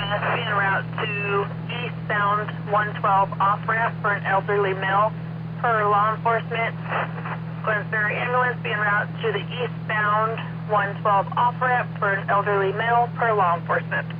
ambulance be en route to eastbound 112 off-ramp for an elderly male per law enforcement. Clarence Ferry ambulance be en route to the eastbound 112 off-ramp for an elderly male per law enforcement.